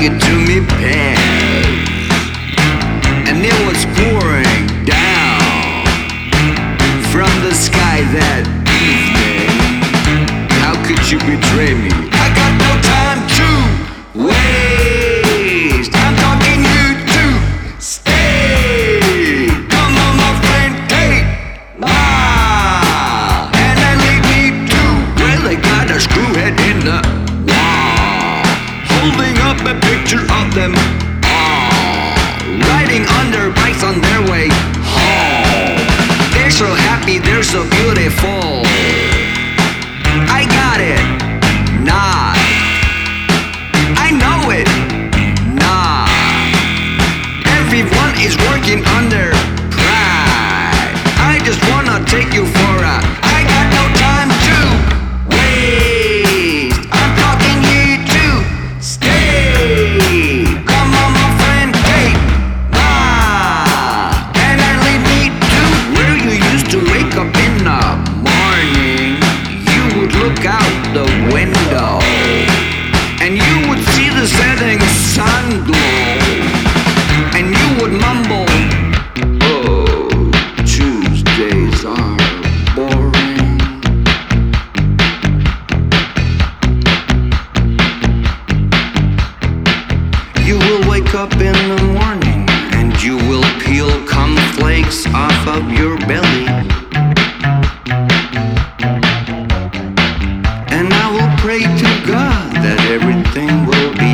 it to me, pal. And it was pouring down from the sky that evening. How could you betray me? I got no time to waste. I'm talking you to stay. Come on, my friend, take my and then lead me to where they got a screwhead in the wall, holding up a picture of them all, riding on their bikes on their way home. They're so happy, they're so beautiful. I got it, nah. I know it, nah. Everyone is working on their pride. I just wanna take you for a I got no time to waste. I'm talking you to stay. Come on, my friend, take my and then lead me to where you used to wake up in the morning. You would look out the window and you would see the setting sun glow, and you would mumble, oh, Tuesdays are boring. You will wake up in the morning and you will peel cornflakes off of your belly, and I will pray to God that everything will be